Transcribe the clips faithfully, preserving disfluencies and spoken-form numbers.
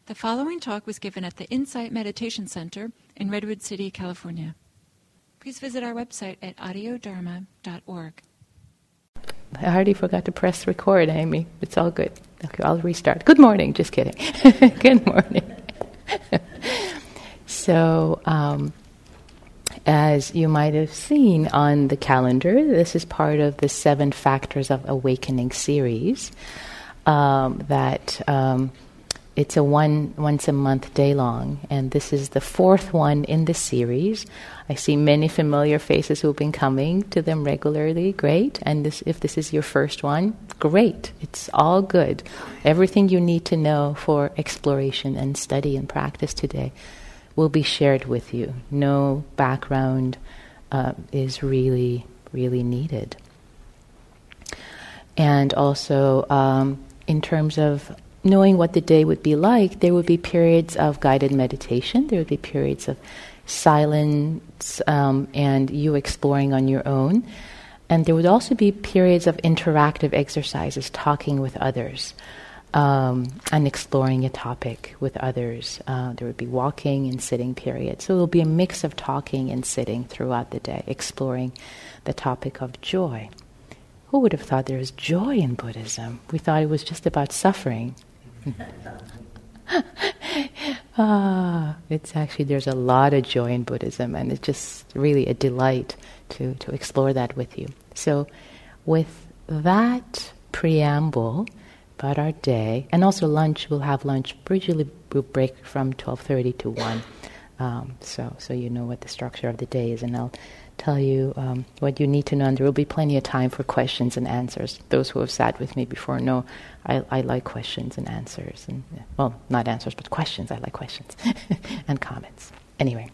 The following talk was given at the Insight Meditation Center in Redwood City, California. Please visit our website at audio dharma dot org. I already forgot to press record, Amy. It's all good. Okay, I'll restart. Good morning. Just kidding. Good morning. So, um, as you might have seen on the calendar, this is part of the Seven Factors of Awakening series. Um, that um, it's a one once a month day long, and this is the fourth one in the series. I see many familiar faces who've been coming to them regularly. Great. And this, if this is your first one, great. It's all good. Everything you need to know for exploration and study and practice today will be shared with you. No background uh, is really, really needed. And also, um, in terms of knowing what the day would be like, there would be periods of guided meditation. There would be periods of silence um, and you exploring on your own. And there would also be periods of interactive exercises, talking with others um, and exploring a topic with others. Uh, there would be walking and sitting periods. So it will be a mix of talking and sitting throughout the day, exploring the topic of joy. Who would have thought there was joy in Buddhism? We thought it was just about suffering. ah, it's actually, there's a lot of joy in Buddhism, and it's just really a delight to, to explore that with you. So with that preamble about our day, and also lunch, we'll have lunch, usually we'll break from twelve thirty to one, um, so, so you know what the structure of the day is, and I'll tell you um, what you need to know, and there will be plenty of time for questions and answers. Those who have sat with me before know I, I like questions and answers, and well, not answers, but questions. I like questions and comments. Anyway,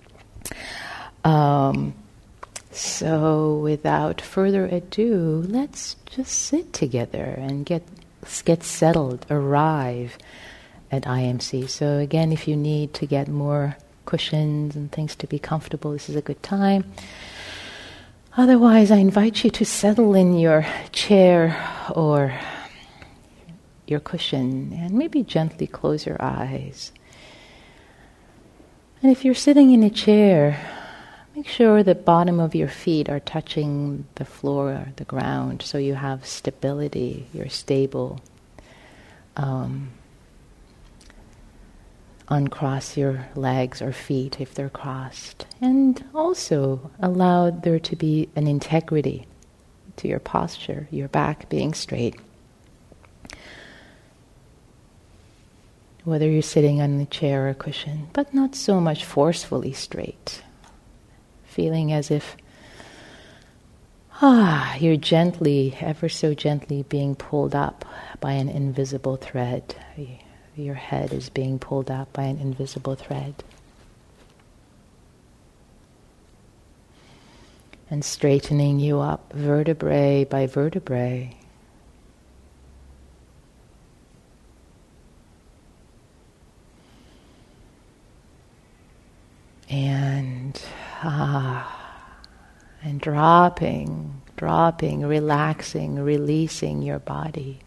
um, so without further ado, let's just sit together and get get settled, arrive at I M C. So again, if you need to get more cushions and things to be comfortable, this is a good time. Otherwise, I invite you to settle in your chair or your cushion and maybe gently close your eyes. And if you're sitting in a chair, make sure the bottom of your feet are touching the floor or the ground so you have stability, you're stable. Um, Uncross your legs or feet if they're crossed. And also allow there to be an integrity to your posture, your back being straight. Whether you're sitting on a chair or a cushion, but not so much forcefully straight. Feeling as if ah, you're gently, ever so gently being pulled up by an invisible thread. Your head is being pulled up by an invisible thread. And straightening you up vertebrae by vertebrae. And ah, and dropping, dropping, relaxing, releasing your body.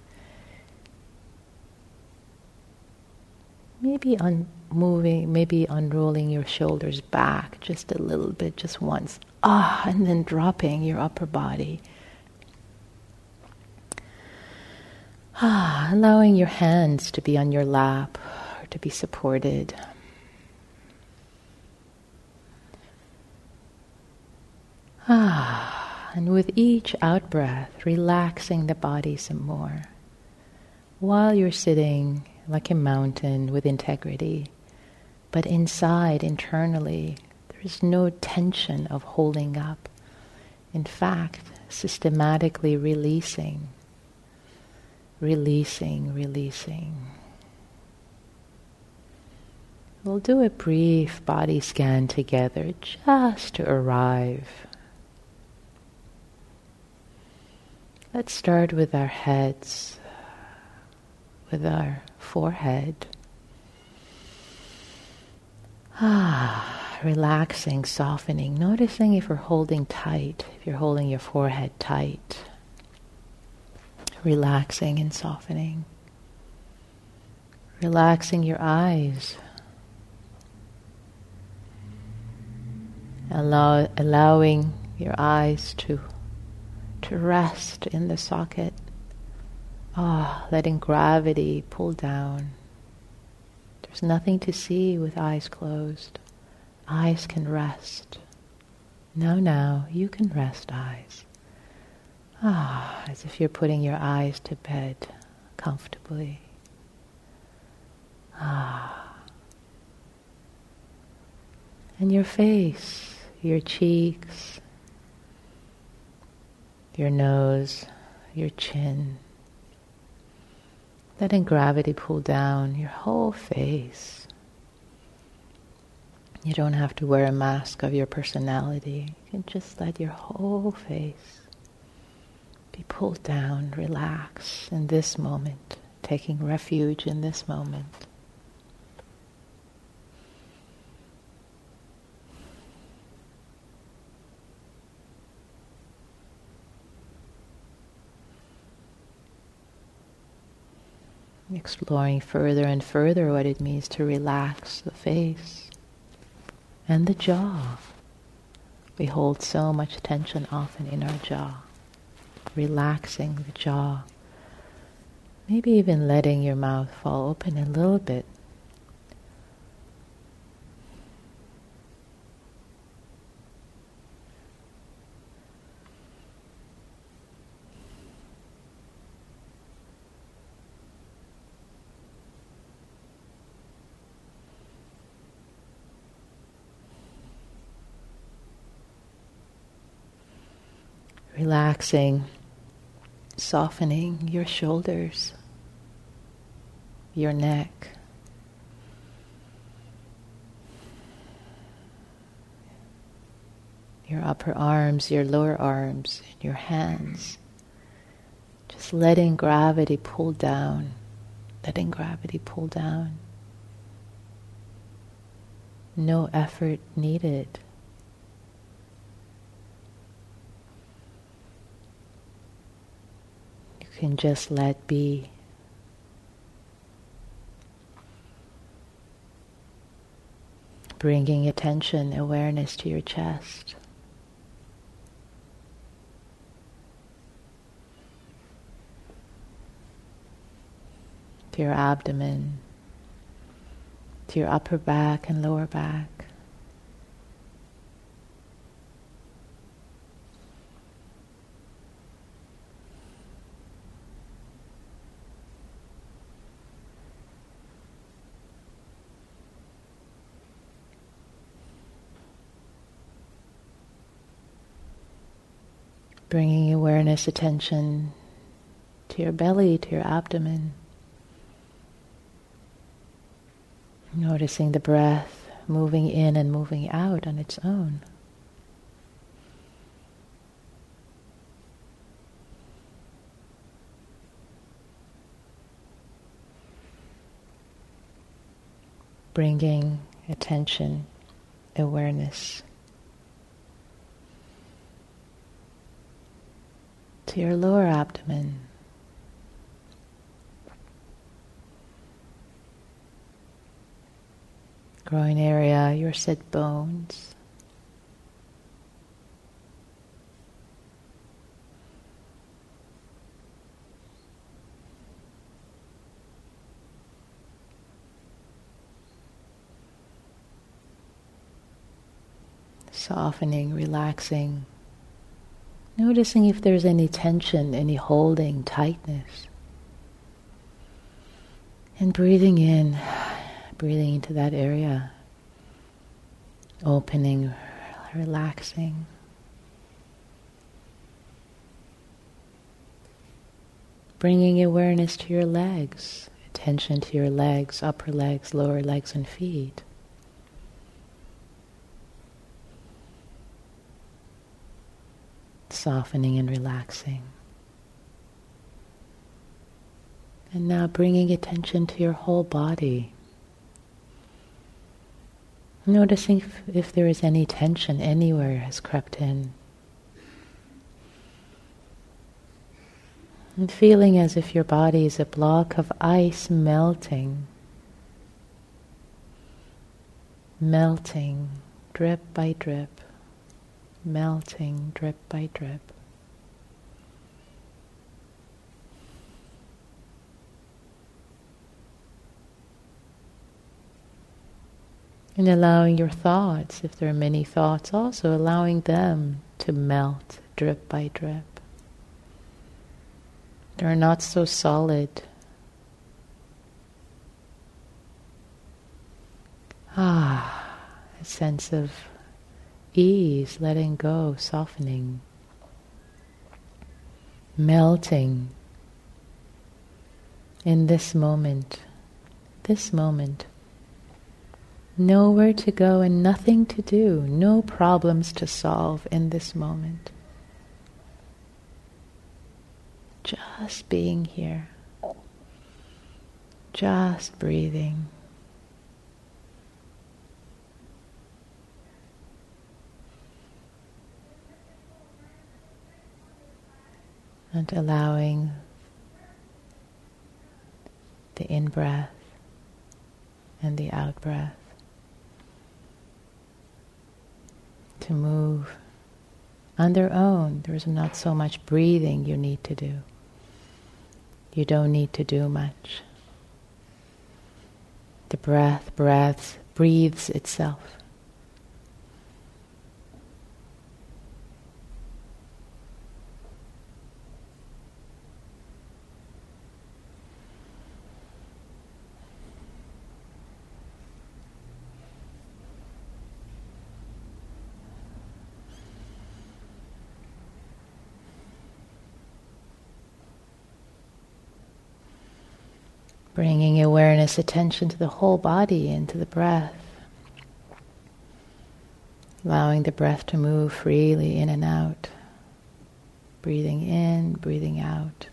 Maybe un- moving, maybe unrolling your shoulders back just a little bit, just once. Ah, and then dropping your upper body. Ah, allowing your hands to be on your lap or to be supported. Ah, and with each out-breath, relaxing the body some more. While you're sitting like a mountain with integrity, but inside, internally, there is no tension of holding up. In fact, systematically releasing, releasing, releasing. We'll do a brief body scan together just to arrive. Let's start with our heads, with our forehead. Ah, relaxing, softening, noticing if we're holding tight, if you're holding your forehead tight. Relaxing and softening. Relaxing your eyes. Allow, allowing your eyes to, to rest in the socket. Ah, letting gravity pull down. There's nothing to see with eyes closed. Eyes can rest. Now, now, you can rest eyes. Ah, as if you're putting your eyes to bed comfortably. Ah. And your face, your cheeks, your nose, your chin. Letting gravity pull down your whole face. You don't have to wear a mask of your personality. You can just let your whole face be pulled down, relax in this moment, taking refuge in this moment. Exploring further and further what it means to relax the face and the jaw. We hold so much tension often in our jaw. Relaxing the jaw. Maybe even letting your mouth fall open a little bit. Relaxing, softening your shoulders, your neck, your upper arms, your lower arms, and your hands. Just letting gravity pull down, letting gravity pull down. No effort needed. You can just let be. Bringing attention, awareness to your chest. To your abdomen, to your upper back and lower back. Bringing awareness, attention to your belly, to your abdomen. Noticing the breath moving in and moving out on its own. Bringing attention, awareness to your lower abdomen. Groin area, your sit bones. Softening, relaxing. Noticing if there's any tension, any holding, tightness. And breathing in, breathing into that area. Opening, relaxing. Bringing awareness to your legs, attention to your legs, upper legs, lower legs and feet. Softening and relaxing. And now bringing attention to your whole body. Noticing if, if there is any tension anywhere has crept in. And feeling as if your body is a block of ice melting melting drip by drip, melting drip by drip. And allowing your thoughts, if there are many thoughts, also allowing them to melt drip by drip. They're not so solid. Ah, a sense of ease, letting go, softening, melting in this moment, this moment. Nowhere to go and nothing to do, no problems to solve in this moment. Just being here, just breathing. And allowing the in-breath and the out-breath to move on their own. There's not so much breathing you need to do. You don't need to do much. The breath breaths, breathes itself. Bringing awareness, attention to the whole body and to the breath. Allowing the breath to move freely in and out. Breathing in, breathing out.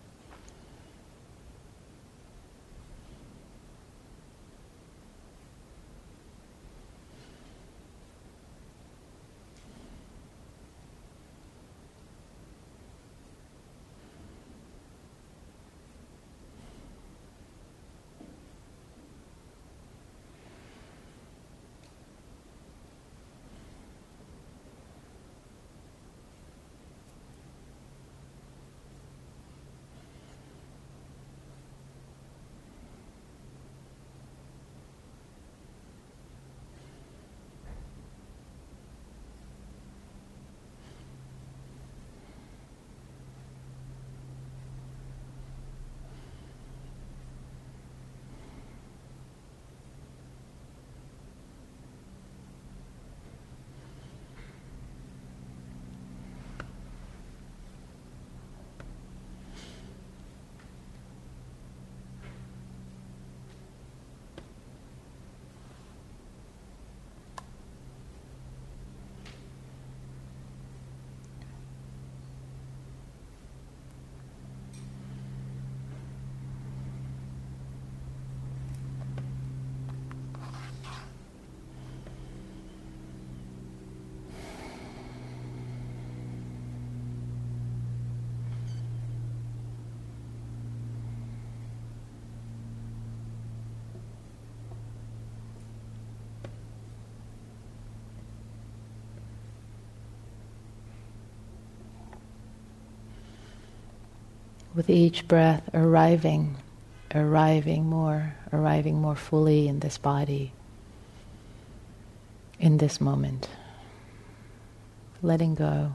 With each breath arriving, arriving more, arriving more fully in this body, in this moment. Letting go.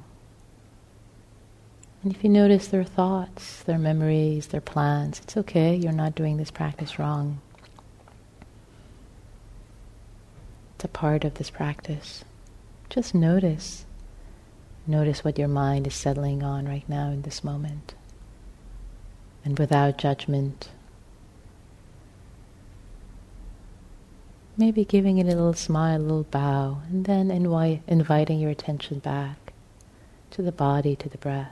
And if you notice their thoughts, their memories, their plans, it's okay, you're not doing this practice wrong. It's a part of this practice. Just notice. Notice what your mind is settling on right now in this moment. And without judgment, maybe giving it a little smile, a little bow, and then invi- inviting your attention back to the body, to the breath.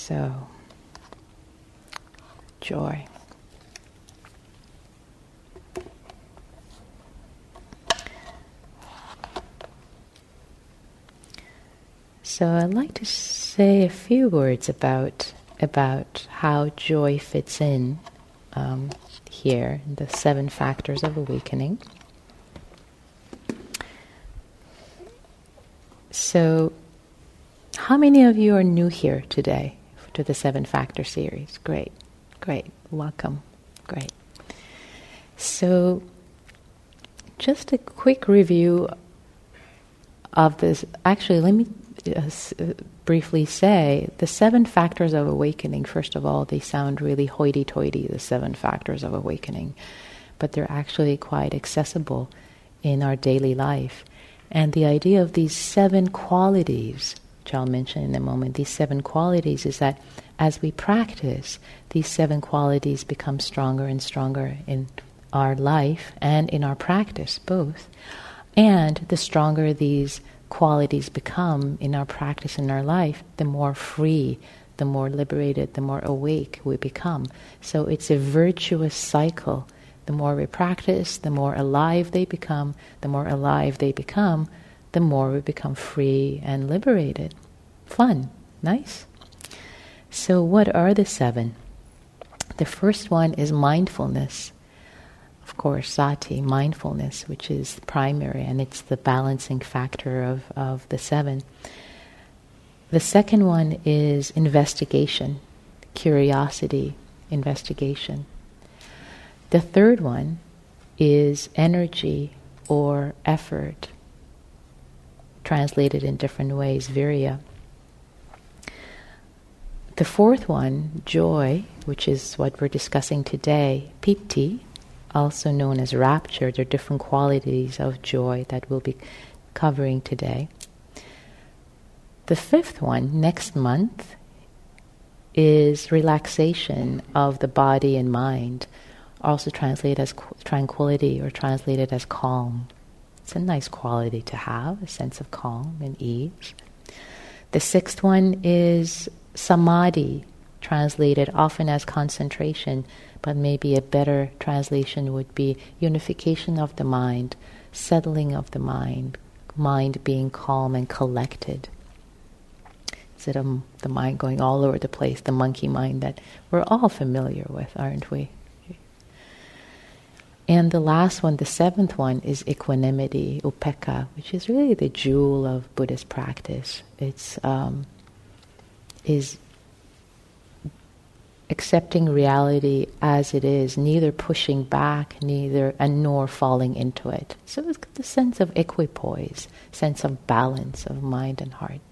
So, joy. So I'd like to say a few words about about how joy fits in um, here, the seven factors of awakening. So, how many of you are new here today to the Seven Factor series? Great, great, welcome, great. So, just a quick review of this. Actually, let me uh, briefly say the seven factors of awakening. First of all, they sound really hoity-toity, the seven factors of awakening, but they're actually quite accessible in our daily life. And the idea of these seven qualities, which I'll mention in a moment, these seven qualities is that as we practice, these seven qualities become stronger and stronger in our life and in our practice, both. And the stronger these qualities become in our practice in our life, the more free, the more liberated, the more awake we become. So it's a virtuous cycle. The more we practice, the more alive they become. The more alive they become, the more we become free and liberated. Fun. Nice. So what are the seven? The first one is mindfulness. Of course, sati, mindfulness, which is primary, and it's the balancing factor of, of the seven. The second one is investigation, curiosity, investigation. The third one is energy or effort, translated in different ways, virya. The fourth one, joy, which is what we're discussing today, piti, also known as rapture. There are different qualities of joy that we'll be covering today. The fifth one, next month, is relaxation of the body and mind, also translated as qu- tranquility or translated as calm. It's a nice quality to have, a sense of calm and ease. The sixth one is samadhi, translated often as concentration, but maybe a better translation would be unification of the mind, settling of the mind, mind being calm and collected. Instead of the mind going all over the place, the monkey mind that we're all familiar with, aren't we? And the last one, the seventh one, is equanimity, upekkha, which is really the jewel of Buddhist practice. It's um, is accepting reality as it is, neither pushing back, neither and nor falling into it. So it's the sense of equipoise, sense of balance of mind and heart.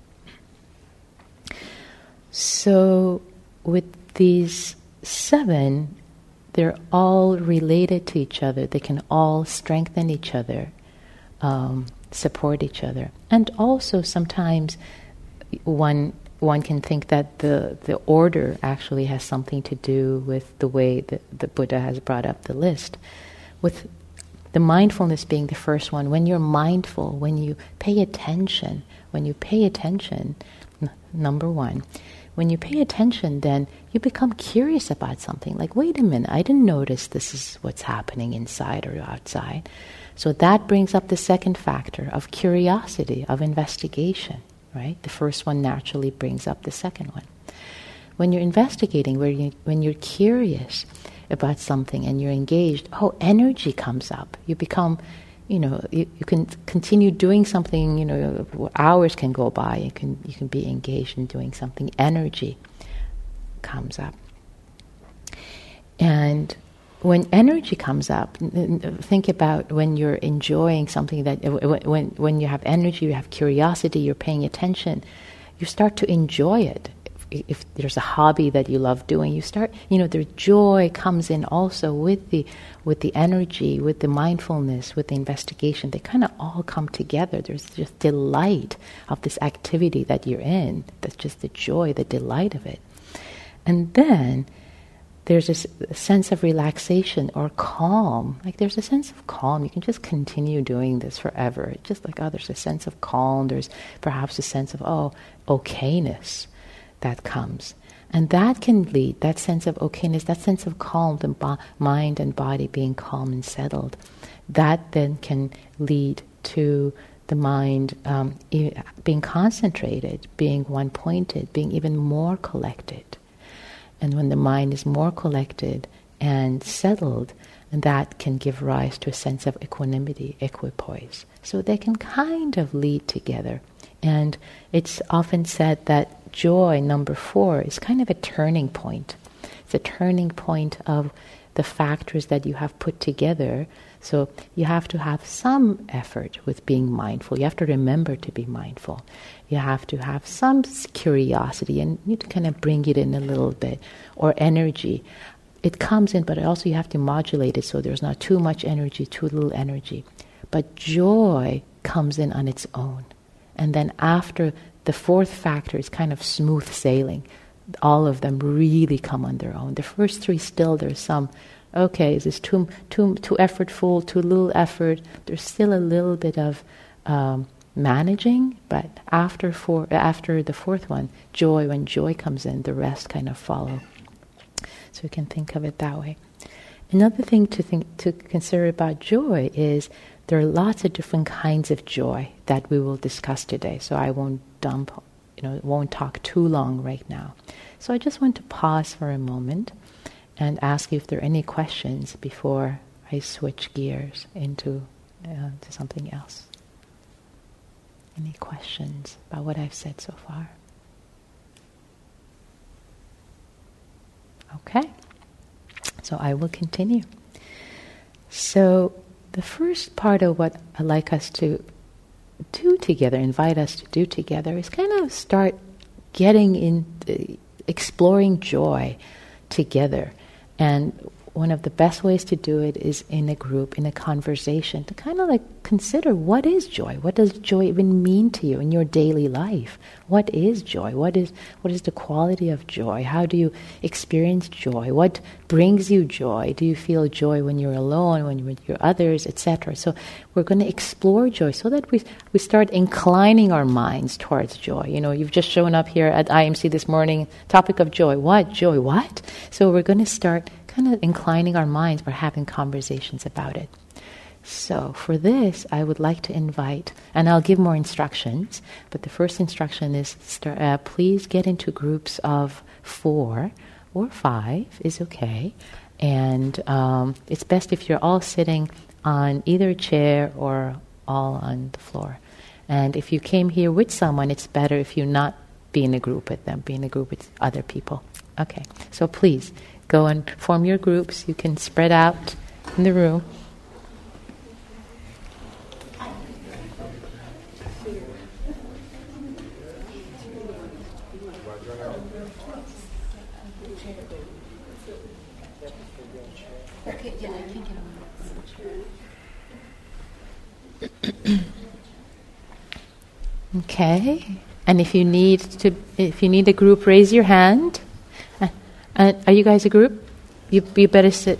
So with these seven, they're all related to each other. They can all strengthen each other, um, support each other. And also sometimes one one can think that the, the order actually has something to do with the way that the Buddha has brought up the list. With the mindfulness being the first one, when you're mindful, when you pay attention, when you pay attention, n- number one, when you pay attention, then you become curious about something. Like, wait a minute, I didn't notice this is what's happening inside or outside. So that brings up the second factor of curiosity, of investigation, right? The first one naturally brings up the second one. When you're investigating, when, you, when you're curious about something and you're engaged, oh, energy comes up. You become, you know, you, you can continue doing something, you know, hours can go by, you can, you can be engaged in doing something. Energy comes up. And when energy comes up, think about when you're enjoying something that, when when you have energy, you have curiosity, you're paying attention, you start to enjoy it. If, if there's a hobby that you love doing, you start, you know, the joy comes in also with the with the energy, with the mindfulness, with the investigation. They kind of all come together. There's just delight of this activity that you're in. That's just the joy, the delight of it. And then there's this sense of relaxation or calm. Like there's a sense of calm. You can just continue doing this forever. It's just like, oh, there's a sense of calm. There's perhaps a sense of, oh, okayness. that comes. And that can lead, that sense of okayness, that sense of calm, the bo- mind and body being calm and settled, that then can lead to the mind um, e- being concentrated, being one-pointed, being even more collected. And when the mind is more collected and settled, that can give rise to a sense of equanimity, equipoise. So they can kind of lead together. And it's often said that joy, number four, is kind of a turning point. It's a turning point of the factors that you have put together. So you have to have some effort with being mindful. You have to remember to be mindful. You have to have some curiosity, and you need to kind of bring it in a little bit, or energy. It comes in, but also you have to modulate it so there's not too much energy, too little energy. But joy comes in on its own. And then after the fourth factor is kind of smooth sailing. All of them really come on their own. The first three still, there's some, okay, is this too too too effortful, too little effort? There's still a little bit of um, managing, but after four, after the fourth one, joy, when joy comes in, the rest kind of follow. So you can think of it that way. Another thing to think to consider about joy is there are lots of different kinds of joy that we will discuss today. So I won't dump, you know, won't talk too long right now. So I just want to pause for a moment and ask you if there are any questions before I switch gears into uh, to something else. Any questions about what I've said so far? Okay, so I will continue. So the first part of what I'd like us to do together, invite us to do together, is kind of start getting in, the, exploring joy together. And one of the best ways to do it is in a group, in a conversation, to kind of like consider, what is joy? What does joy even mean to you in your daily life? What is joy? What is what is the quality of joy? How do you experience joy? What brings you joy? Do you feel joy when you're alone, when you're with your others, et cetera? So we're going to explore joy so that we we start inclining our minds towards joy. You know, you've just shown up here at I M C this morning, topic of joy. What? Joy, what? So we're going to start kind of inclining our minds, we're having conversations about it. So for this, I would like to invite, and I'll give more instructions, but the first instruction is start, uh, please get into groups of four or five is okay. And um, it's best if you're all sitting on either a chair or all on the floor. And if you came here with someone, it's better if you not be in a group with them, be in a group with other people. Okay, so please, go and form your groups. You can spread out in the room. Okay, and if you need to, if you need a group, raise your hand. Uh, are you guys a group? You you better sit.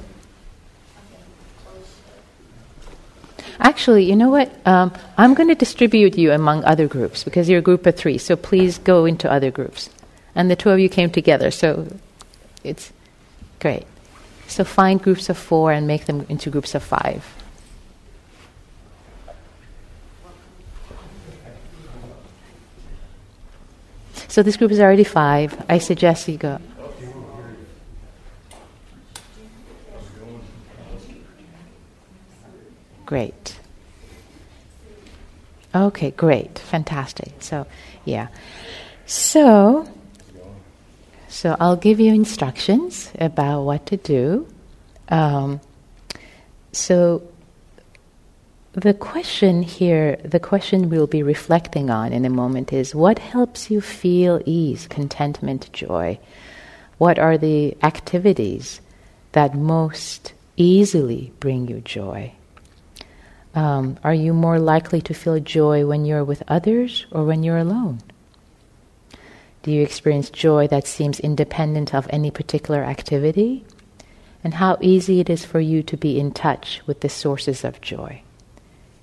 Actually, you know what? Um, I'm going to distribute you among other groups because you're a group of three. So please go into other groups. And the two of you came together, so it's great. So find groups of four and make them into groups of five. So this group is already five. I suggest you go. Great. Okay, great. Fantastic. So, yeah. So, so I'll give you instructions about what to do. Um, so, the question here, the question we'll be reflecting on in a moment is, what helps you feel ease, contentment, joy? What are the activities that most easily bring you joy? Um, are you more likely to feel joy when you're with others or when you're alone? Do you experience joy that seems independent of any particular activity? And how easy it is for you to be in touch with the sources of joy.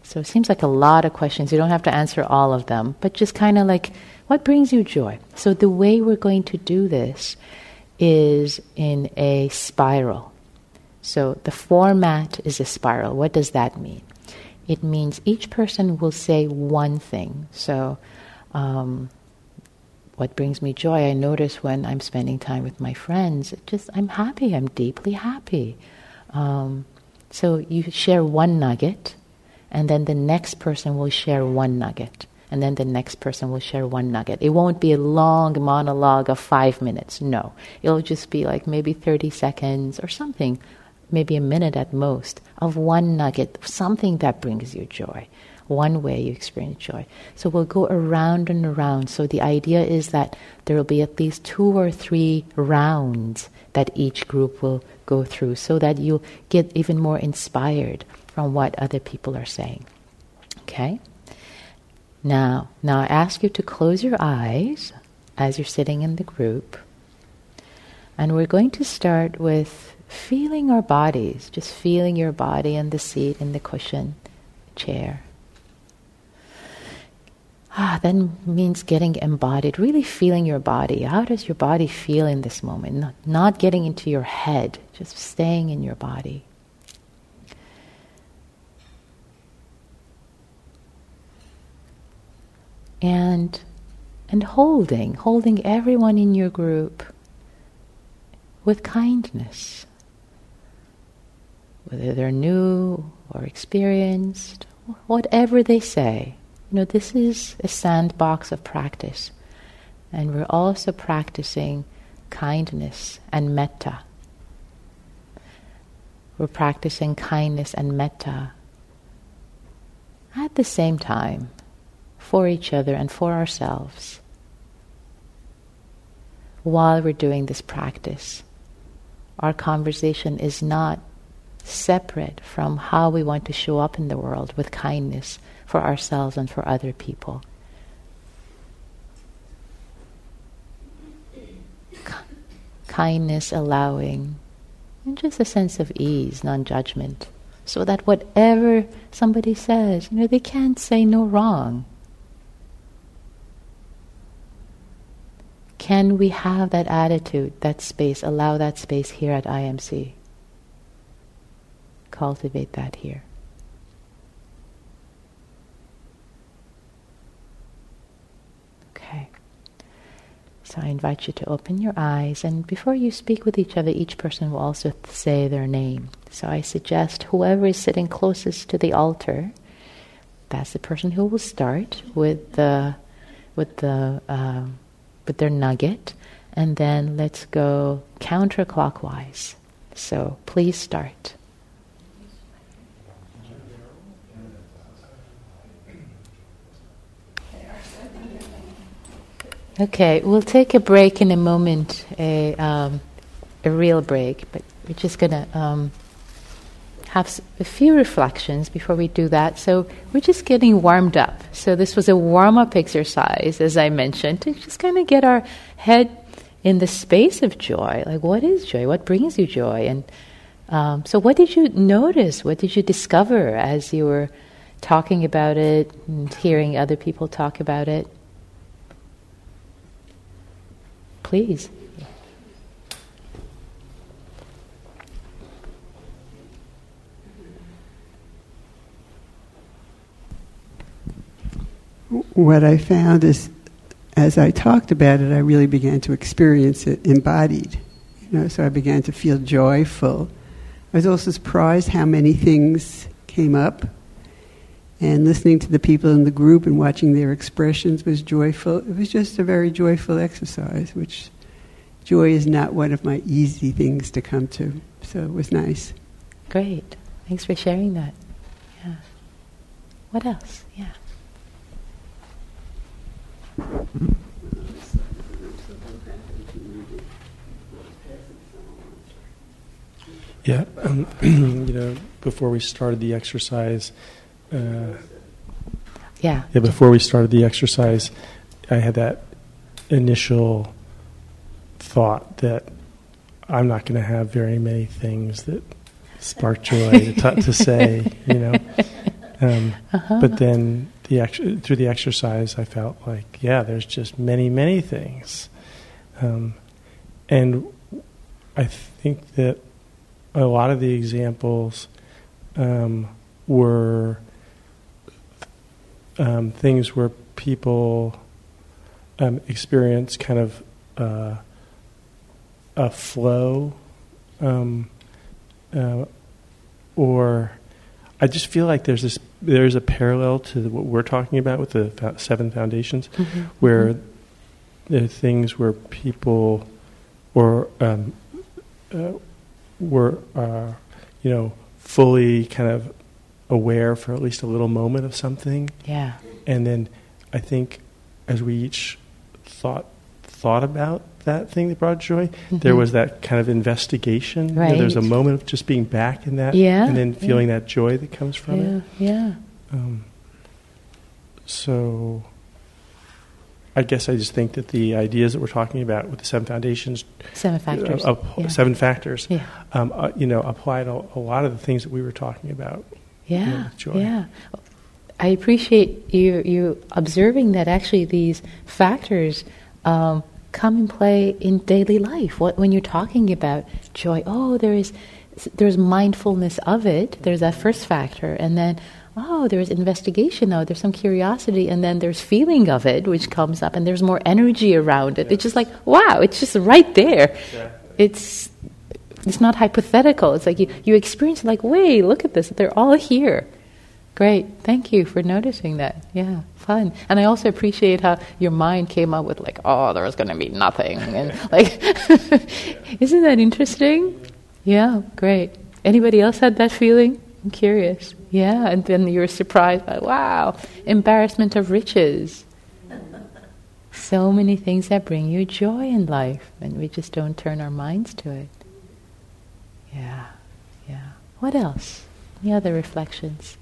So it seems like a lot of questions. You don't have to answer all of them, but just kind of like, what brings you joy? So the way we're going to do this is in a spiral. So the format is a spiral. What does that mean? It means each person will say one thing. So um, what brings me joy? I notice when I'm spending time with my friends, it just I'm happy. I'm deeply happy. Um, so you share one nugget, and then the next person will share one nugget, and then the next person will share one nugget. It won't be a long monologue of five minutes. No, it'll just be like maybe thirty seconds or something, maybe a minute at most, of one nugget, something that brings you joy, one way you experience joy. So we'll go around and around. So the idea is that there will be at least two or three rounds that each group will go through so that you'll get even more inspired from what other people are saying. Okay? Now, now I ask you to close your eyes as you're sitting in the group. And we're going to start with feeling our bodies, just feeling your body in the seat, in the cushion, chair. Ah, that means getting embodied, really feeling your body. How does your body feel in this moment? Not, not getting into your head, just staying in your body. And and holding, holding everyone in your group with kindness. Whether they're new or experienced, whatever they say. You know, this is a sandbox of practice. And we're also practicing kindness and metta. We're practicing kindness and metta at the same time, for each other and for ourselves, while we're doing this practice. Our conversation is not separate from how we want to show up in the world with kindness for ourselves and for other people. K- kindness, allowing, and just a sense of ease, non-judgment, so that whatever somebody says, you know, they can't say no wrong. Can we have that attitude, that space, allow that space here at I M C? Cultivate that here. Okay. So I invite you to open your eyes, and before you speak with each other, each person will also th- say their name. So I suggest whoever is sitting closest to the altar, that's the person who will start with the with the uh, with their nugget, and then let's go counterclockwise. So please start. Okay, we'll take a break in a moment, a um, a real break, but we're just going to um, have s- a few reflections before we do that. So we're just getting warmed up. So this was a warm-up exercise, as I mentioned, to just kind of get our head in the space of joy. Like, what is joy? What brings you joy? And um, so what did you notice? What did you discover as you were talking about it and hearing other people talk about it? Please. What I found is, as I talked about it, I really began to experience it embodied. You know, so I began to feel joyful. I was also surprised how many things came up, and listening to the people in the group and watching their expressions was joyful. It was just a very joyful exercise, which joy is not one of my easy things to come to. So it was nice. Great. Thanks for sharing that. Yeah. What else? Yeah. Yeah, um, you know, before we started the exercise, uh, yeah. yeah, before we started the exercise, I had that initial thought that I'm not going to have very many things that spark joy to, t- to say, you know, Um, uh-huh. But then the ex- through the exercise, I felt like, yeah, there's just many, many things. Um, and I think that a lot of the examples um, were um, things where people um, experience kind of uh, a flow, um, uh, or I just feel like there's this there's a parallel to what we're talking about with the fo- seven foundations, mm-hmm. where mm-hmm. there are things where people or um, uh, were uh, you know fully kind of aware for at least a little moment of something. Yeah. And then I think as we each thought thought about that thing that brought joy, mm-hmm. there was that kind of investigation. Right. You know, there's a moment of just being back in that, yeah. and then feeling yeah. that joy that comes from yeah. it. Yeah. Um, so I guess I just think that the ideas that we're talking about with the seven foundations, seven factors, uh, uh, yeah. seven factors, yeah. um, uh, you know, apply to a lot of the things that we were talking about. Yeah, you know, with joy. yeah. I appreciate you you observing that actually these factors um, come and play in daily life. What, when you're talking about joy, oh, there is there's mindfulness of it. There's that first factor, and then oh, there's investigation. Oh, there's some curiosity, and then there's feeling of it, which comes up, and there's more energy around it. Yes. It's just like wow, it's just right there. Yeah. It's it's not hypothetical. It's like you you experience it like wait, look at this. They're all here. Great, thank you for noticing that. Yeah, fun. And I also appreciate how your mind came up with like, oh, there's going to be nothing, and like, isn't that interesting? Yeah, great. Anybody else had that feeling? I'm curious. Yeah, and then you were surprised by, wow, embarrassment of riches. So many things that bring you joy in life, and we just don't turn our minds to it. Yeah, yeah. What else? Any other reflections?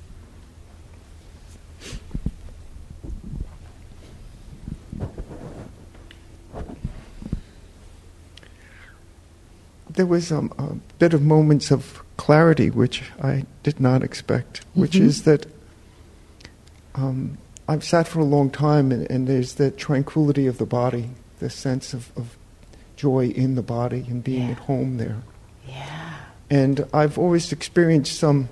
There was um, a bit of moments of clarity which I did not expect, which mm-hmm. is that um, I've sat for a long time and, and there's that tranquility of the body, the sense of, of joy in the body and being yeah. at home there. Yeah. And I've always experienced some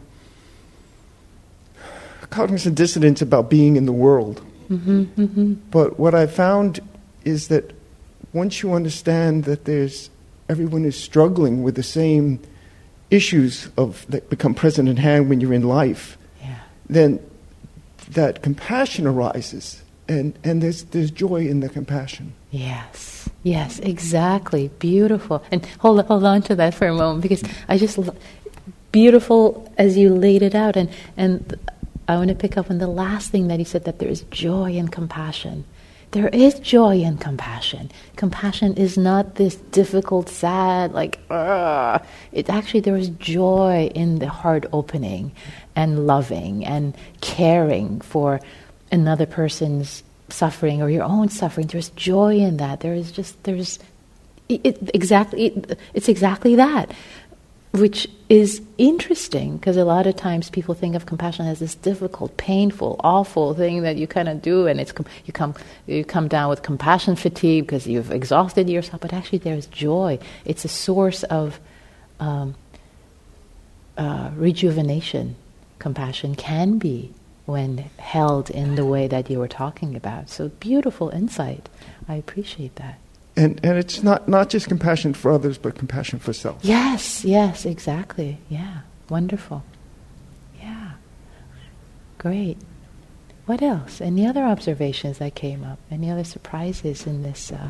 cognitive dissonance about being in the world. Mm-hmm, mm-hmm. But what I found is that once you understand that there's everyone is struggling with the same issues of that become present in hand when you're in life, yeah. then that compassion arises, and, and there's there's joy in the compassion. Yes, yes, exactly. Beautiful. And hold hold on to that for a moment, because I just lo- beautiful as you laid it out, and and I want to pick up on the last thing that he said, that there is joy in compassion. There is joy in compassion. Compassion is not this difficult, sad, like, ugh. It actually, there is joy in the heart opening and loving and caring for another person's suffering or your own suffering. There's joy in that. There is just, there's, it, it, exactly, it, it's exactly that. Which is interesting, because a lot of times people think of compassion as this difficult, painful, awful thing that you kind of do, and it's you come you come down with compassion fatigue because you've exhausted yourself. But actually, there's joy. It's a source of um, uh, rejuvenation. Compassion can be when held in the way that you were talking about. So beautiful insight. I appreciate that. And and it's not, not just compassion for others, but compassion for self. Yes, yes, exactly. Yeah, wonderful. Yeah, great. What else? Any other observations that came up? Any other surprises in this uh,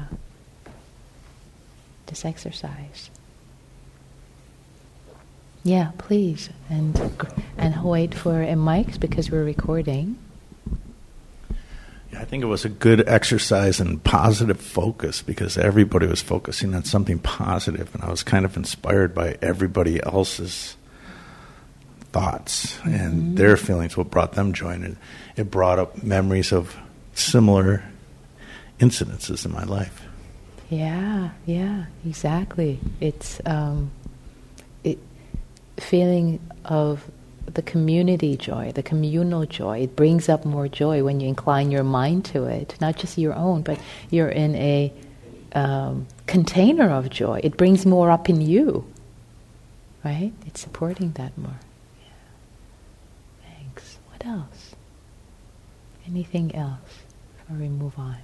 this exercise? Yeah, please, and and wait for a mic because we're recording. I think it was a good exercise in positive focus, because everybody was focusing on something positive, and I was kind of inspired by everybody else's thoughts mm-hmm. and their feelings, what brought them joy. And it brought up memories of similar incidences in my life. Yeah, yeah, exactly. It's um, it feeling of the community joy, the communal joy. It brings up more joy when you incline your mind to it, not just your own, but you're in a um, container of joy. It brings more up in you, right? It's supporting that more. Yeah. Thanks. What else? Anything else before we move on?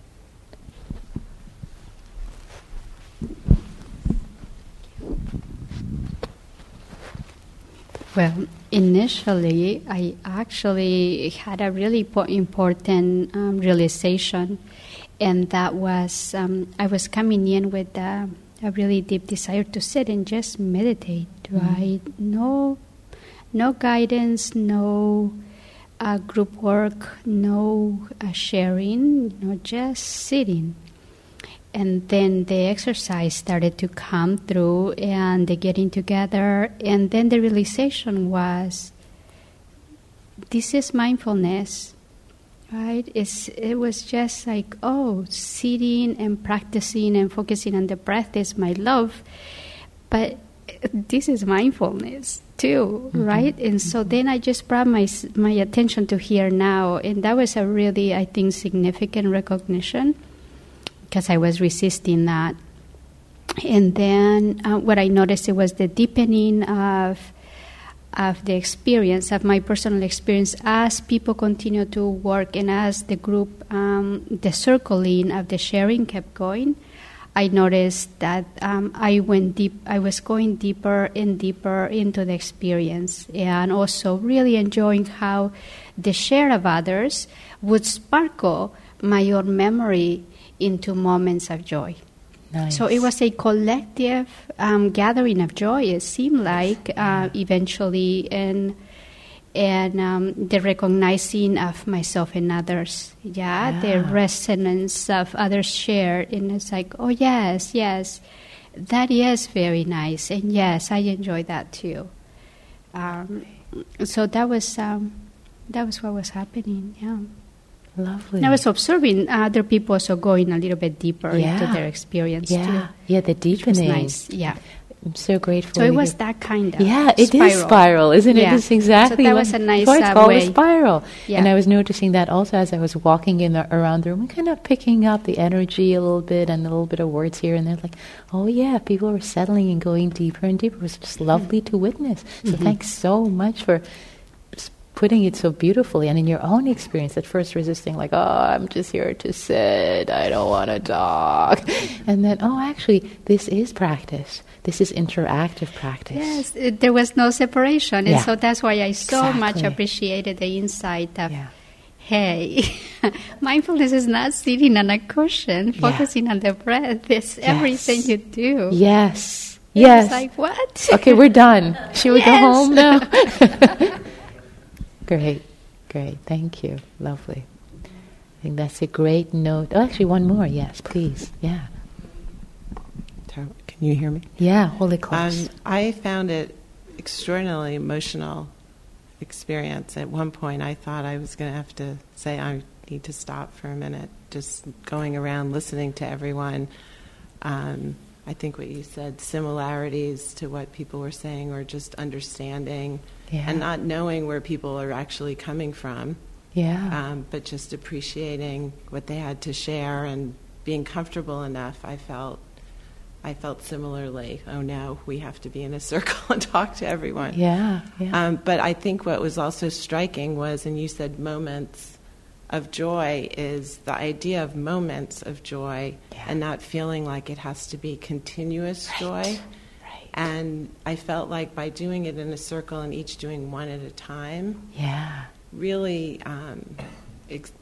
Well, initially, I actually had a really po- important um, realization, and that was um, I was coming in with uh, a really deep desire to sit and just meditate, right? Mm-hmm. No, no guidance, no uh, group work, no uh, sharing, you know, just sitting. And then the exercise started to come through and the getting together. And then the realization was, this is mindfulness, right? It's, it was just like, oh, sitting and practicing and focusing on the breath is my love. But this is mindfulness too, mm-hmm. right? And mm-hmm. so then I just brought my, my attention to here now. And that was a really, I think, significant recognition, because I was resisting that. And then uh, what I noticed, it was the deepening of of the experience, of my personal experience, as people continue to work and as the group, um, the circling of the sharing kept going. I noticed that um, I went deep. I was going deeper and deeper into the experience, and also really enjoying how the share of others would sparkle my own memory into moments of joy. Nice. So it was a collective um, gathering of joy, it seemed like, uh, yeah. eventually, and and um, the recognizing of myself and others, yeah? yeah, the resonance of others shared, and it's like, oh yes, yes, that is very nice, and yes, I enjoy that too. Um, so that was um, that was what was happening, yeah. Lovely. And I was observing other people also going a little bit deeper yeah. into their experience yeah. too. Yeah, the deepening. Nice. Yeah. I'm so grateful. So it was that kind of Yeah, it spiral. is spiral, isn't yeah. it? It's exactly so that what was a nice oh, it's uh, called way. a spiral. Yeah. And I was noticing that also as I was walking in the, around the room, and kind of picking up the energy a little bit and a little bit of words here and there. Like, oh yeah, people were settling and going deeper and deeper. It was just lovely to witness. So mm-hmm. thanks so much for putting it so beautifully, and in your own experience, at first resisting, like, oh, I'm just here to sit, I don't want to talk. And then, oh, actually, this is practice. This is interactive practice. Yes, it, there was no separation. Yeah. And so that's why I so exactly. much appreciated the insight of, yeah. hey, mindfulness is not sitting on a cushion, focusing yeah. on the breath. It's yes. everything you do. Yes. It yes. was like, what? Okay, we're done. Should we yes. go home now? Great, great. Thank you. Lovely. I think that's a great note. Oh, actually, one more. Yes, please. Yeah. Can you hear me? Yeah, hold it close. Um, I found it extraordinarily emotional experience. At one point, I thought I was going to have to say, I need to stop for a minute, just going around listening to everyone. Um, I think what you said, similarities to what people were saying, or just understanding yeah. and not knowing where people are actually coming from. Yeah. Um, but just appreciating what they had to share and being comfortable enough. I felt, I felt similarly. Oh no, we have to be in a circle and talk to everyone. Yeah. yeah. Um, but I think what was also striking was, and you said moments of joy, is the idea of moments of joy yeah. and not feeling like it has to be continuous right. joy. Right. And I felt like by doing it in a circle and each doing one at a time, yeah, really um, ex-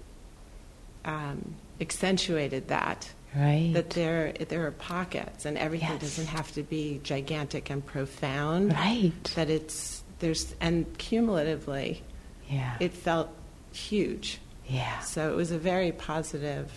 um, accentuated that. Right. That there there are pockets, and everything yes. doesn't have to be gigantic and profound. Right. That it's there's and cumulatively, yeah, it felt huge. Yeah. So it was a very positive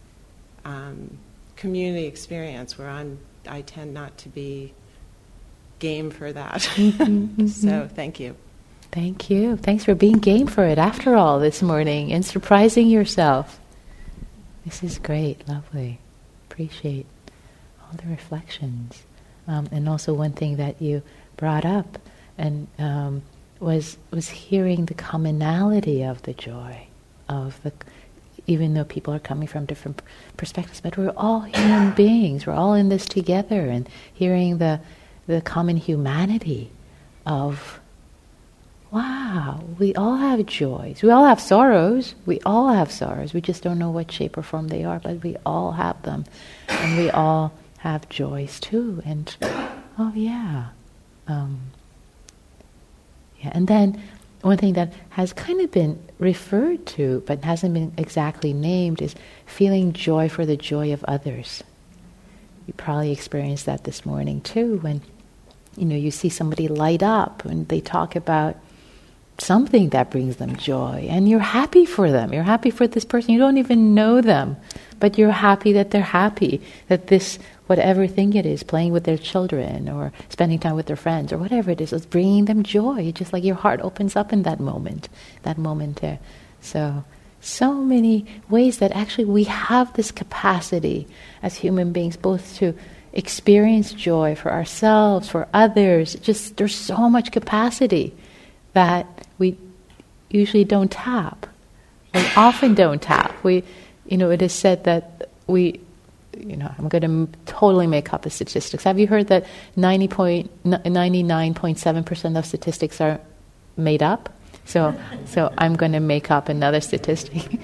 um, community experience where I'm. I tend not to be game for that. Mm-hmm, mm-hmm. So thank you. Thank you. Thanks for being game for it after all this morning and surprising yourself. This is great. Lovely. Appreciate all the reflections. Um, and also one thing that you brought up, and um, was was hearing the commonality of the joy, of the, even though people are coming from different perspectives, but we're all human beings. We're all in this together, and hearing the the common humanity of, wow, we all have joys. We all have sorrows. We all have sorrows. We just don't know what shape or form they are, but we all have them, and we all have joys too. And oh yeah. Um, yeah, and then one thing that has kind of been referred to but hasn't been exactly named is feeling joy for the joy of others. You probably experienced that this morning too, when you know you see somebody light up and they talk about something that brings them joy, and you're happy for them. You're happy for this person. You don't even know them, but you're happy that they're happy, that this whatever thing it is, playing with their children or spending time with their friends or whatever it is, is bringing them joy. It's just like your heart opens up in that moment, that moment there. So, so many ways that actually we have this capacity as human beings, both to experience joy for ourselves, for others. Just there's so much capacity that we usually don't tap. We often don't tap. We, you know, it is said that we, you know, I'm going to m- totally make up the statistics. Have you heard that ninety-nine point seven percent of statistics are made up? So, so I'm going to make up another statistic.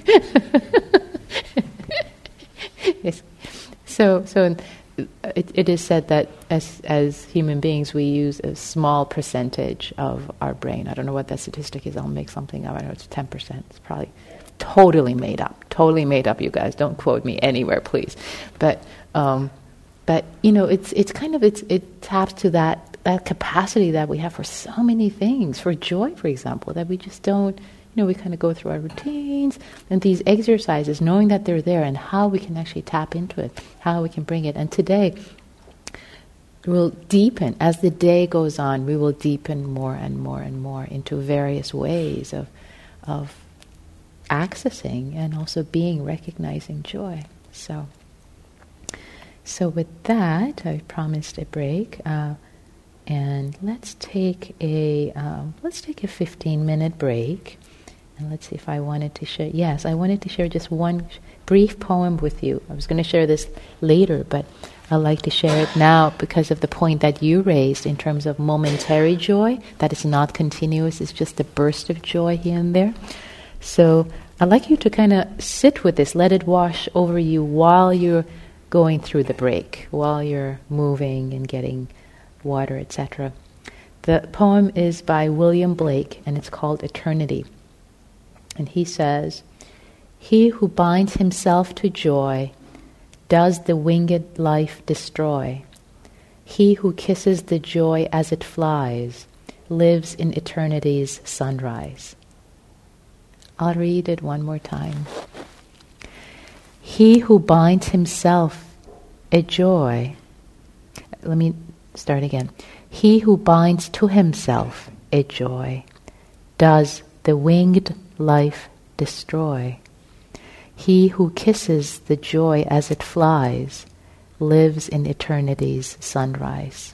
Yes. So, so it, it is said that as as human beings, we use a small percentage of our brain. I don't know what that statistic is. I'll make something up. I know it's ten percent. It's probably totally made up. Totally made up, you guys. Don't quote me anywhere, please. But, um, but you know, it's it's kind of it's it taps to that that capacity that we have for so many things. For joy, for example, that we just don't. You know, we kind of go through our routines and these exercises, knowing that they're there and how we can actually tap into it, how we can bring it. And today, we'll deepen. As the day goes on, we will deepen more and more and more into various ways of of accessing and also being, recognizing joy. So, so with that, I promised a break, uh, and let's take a um, let's take a fifteen minute break. And let's see if I wanted to share. Yes, I wanted to share just one sh- brief poem with you. I was going to share this later, but I'd like to share it now because of the point that you raised in terms of momentary joy, that it's not continuous, it's just a burst of joy here and there. So I'd like you to kind of sit with this, let it wash over you while you're going through the break, while you're moving and getting water, et cetera. The poem is by William Blake, and it's called Eternity. And he says, "He who binds himself to joy does the winged life destroy. He who kisses the joy as it flies lives in eternity's sunrise." I'll read it one more time. He who binds himself a joy, let me start again. He who binds to himself a joy does the winged life destroy. He who kisses the joy as it flies lives in eternity's sunrise.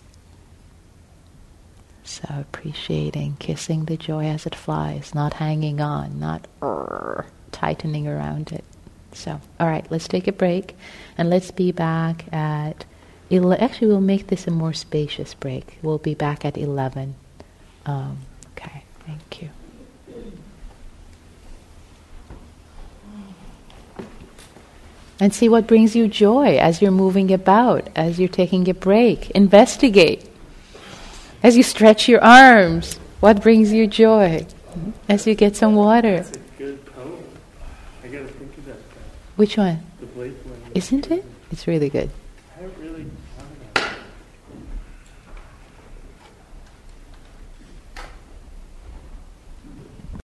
So appreciating, kissing the joy as it flies, not hanging on, not uh, tightening around it. So, all right, let's take a break, and let's be back at, ele- actually we'll make this a more spacious break. We'll be back at eleven. Um, okay, thank you. And see what brings you joy as you're moving about, as you're taking a break. Investigate. As you stretch your arms, what brings you joy? As you get some water. That's a good poem. I got to think of that. Which one? The Blake one. Isn't it? It's really good.